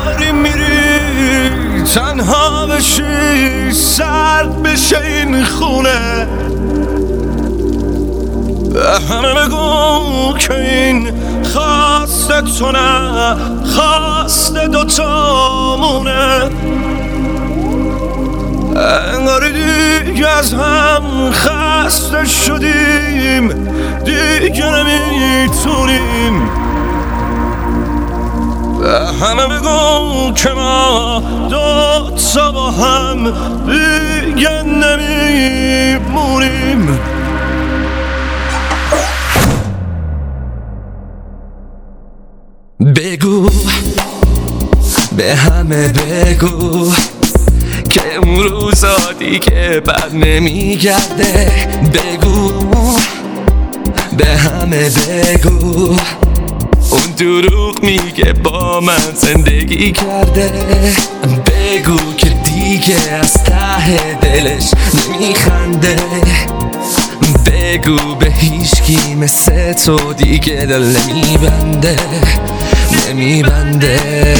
انگاری میری تنها بشی، سرد بشه این خونه. به همه بگو که این خواست تو نه، خواست دوتامونه. انگاری دیگه از هم خسته شدیم، دیگه نمیتونیم. به همه بگو که ما دوتا با هم دیگه نمیمونیم. بگو به همه بگو که اون روزا دیگه بر نمیگرده. بگو به همه بگو اون دروغ میگه با من زندگی کرده. بگو که دیگه از ته دلش نمیخنده. بگو به هیچکی مثل تو دیگه دل نمیبنده، نمیبنده.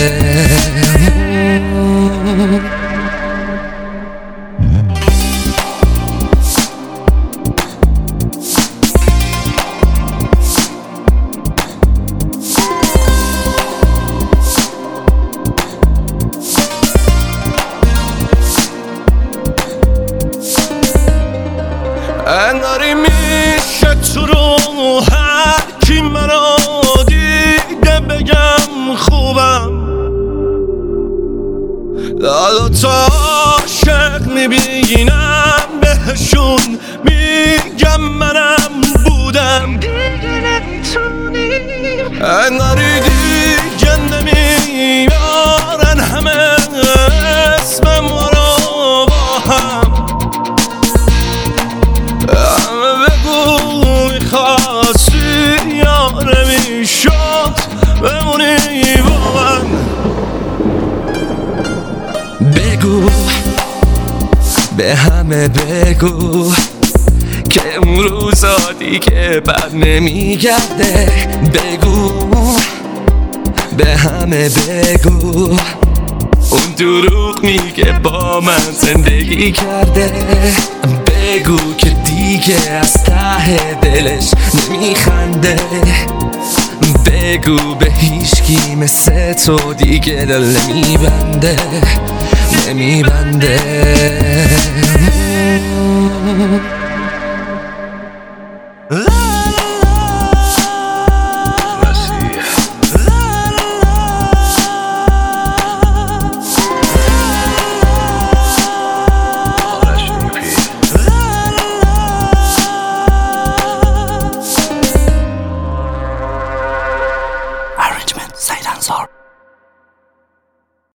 انگاری میشه تو رو هر کی منو دیده بگم خوبم. دوتا عاشق میبینم بهشون میگم منم بودم. انگاری دیگه نمیارن همه اسم ما رو با هم. میخواستی یا نمیشد بمونی با من. بگو به همه بگو که اون روزا دیگه بر نمیگرده. بگو به همه بگو اون دروغ میگه با من زندگی کرده. بگو که دیگه از ته دلش نمیخنده. بگو به هیچکی مثل تو دیگه دل نمیبنده، نمیبنده.